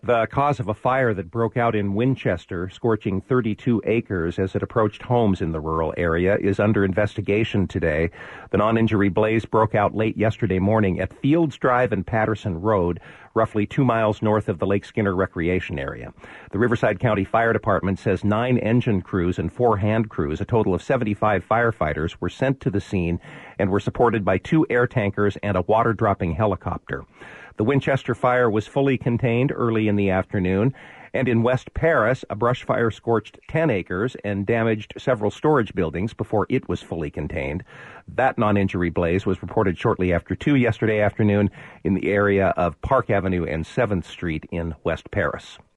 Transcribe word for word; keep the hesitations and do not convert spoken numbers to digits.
The cause of a fire that broke out in Winchester, scorching thirty-two acres as it approached homes in the rural area, is under investigation today. The non-injury blaze broke out late yesterday morning at Fields Drive and Patterson Road, roughly two miles north of the Lake Skinner Recreation Area. The Riverside County Fire Department says nine engine crews and four hand crews, a total of seventy-five firefighters, were sent to the scene and were supported by two air tankers and a water-dropping helicopter. The Winchester fire was fully contained early in the afternoon, and in West Paris, a brush fire scorched ten acres and damaged several storage buildings before it was fully contained. That non-injury blaze was reported shortly after two yesterday afternoon in the area of Park Avenue and seventh Street in West Paris.